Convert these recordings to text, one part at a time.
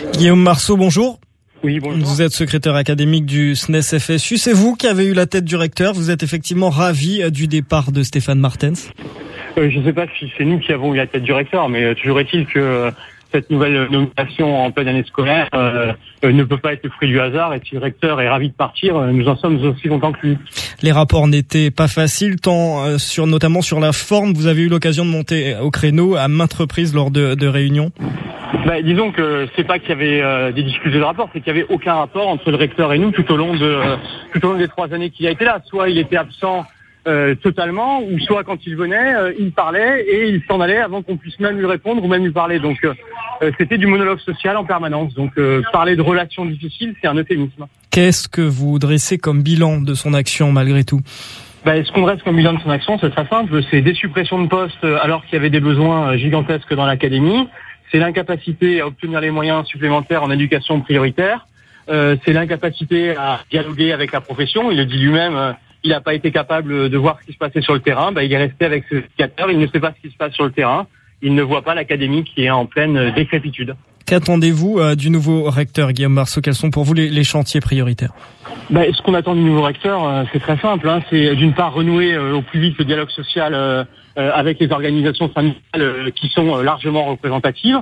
Guillaume Marceau, bonjour. Oui, bonjour. Vous êtes secrétaire académique du SNES FSU. C'est vous qui avez eu la tête du recteur. Vous êtes effectivement ravi du départ de Stéphane Martens. Je ne sais pas si c'est nous qui avons eu la tête du recteur, mais toujours est-il que cette nouvelle nomination en pleine année scolaire ne peut pas être le fruit du hasard. Et si le recteur est ravi de partir, nous en sommes aussi contents que lui. Les rapports n'étaient pas faciles, notamment sur la forme. Vous avez eu l'occasion de monter au créneau à maintes reprises lors de réunions. Disons que c'est pas qu'il y avait des difficultés de rapport, c'est qu'il y avait aucun rapport entre le recteur et nous tout au long des 3 années qu'il a été là. Soit il était absent totalement, ou soit quand il venait, il parlait et il s'en allait avant qu'on puisse même lui répondre ou même lui parler. Donc c'était du monologue social en permanence. Donc parler de relations difficiles, c'est un euphémisme. Qu'est-ce que vous dressez comme bilan de son action malgré tout ? Ce qu'on dresse comme bilan de son action, c'est très simple. C'est des suppressions de postes alors qu'il y avait des besoins gigantesques dans l'académie. C'est l'incapacité à obtenir les moyens supplémentaires en éducation prioritaire. C'est l'incapacité à dialoguer avec la profession. Il le dit lui-même, il n'a pas été capable de voir ce qui se passait sur le terrain. Il est resté avec ses éducateurs. Il ne sait pas ce qui se passe sur le terrain. Il ne voit pas l'académie qui est en pleine décrépitude. Qu'attendez-vous du nouveau recteur, Guillaume Marceau ? Quels sont pour vous les chantiers prioritaires ? Ce qu'on attend du nouveau recteur, c'est très simple. C'est d'une part renouer au plus vite le dialogue social avec les organisations syndicales qui sont largement représentatives.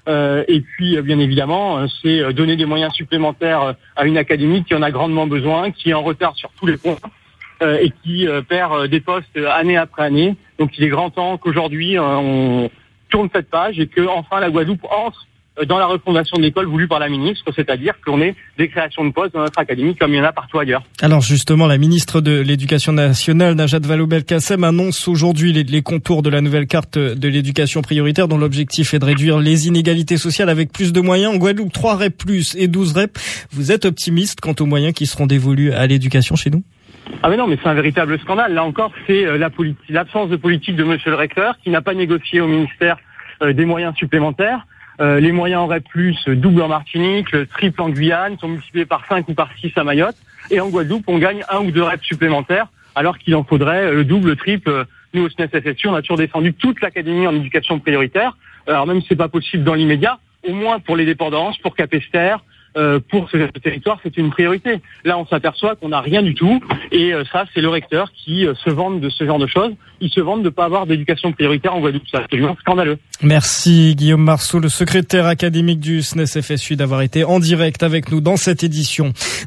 Et puis, bien évidemment, c'est donner des moyens supplémentaires à une académie qui en a grandement besoin, qui est en retard sur tous les points et qui perd des postes année après année. Donc, il est grand temps qu'aujourd'hui, on tourne cette page et que enfin la Guadeloupe entre dans la refondation de l'école voulue par la ministre, c'est-à-dire qu'on ait des créations de postes dans notre académie comme il y en a partout ailleurs. Alors justement, la ministre de l'Éducation nationale, Najat Vallaud-Belkacem, annonce aujourd'hui les contours de la nouvelle carte de l'éducation prioritaire dont l'objectif est de réduire les inégalités sociales avec plus de moyens. En Guadeloupe, 3 REP+, et 12 REP. Vous êtes optimiste quant aux moyens qui seront dévolus à l'éducation chez nous ? Non, mais c'est un véritable scandale. Là encore, c'est l'absence de politique de monsieur le recteur qui n'a pas négocié au ministère des moyens supplémentaires. Les moyens en REP+, double en Martinique, triple en Guyane, sont multipliés par 5 ou par 6 à Mayotte. Et en Guadeloupe, on gagne 1 ou 2 REP supplémentaires, alors qu'il en faudrait le double, le triple. Nous, au SNES FSU, on a toujours défendu toute l'académie en éducation prioritaire. Alors même si c'est pas possible dans l'immédiat, au moins pour les dépendances, pour Capesterre, pour ce territoire, c'est une priorité. Là, on s'aperçoit qu'on n'a rien du tout. Et ça, c'est le recteur qui se vante de ce genre de choses. Il se vante de ne pas avoir d'éducation prioritaire en Guadeloupe. C'est absolument scandaleux. Merci Guillaume Marceau, le secrétaire académique du SNES FSU, d'avoir été en direct avec nous dans cette édition.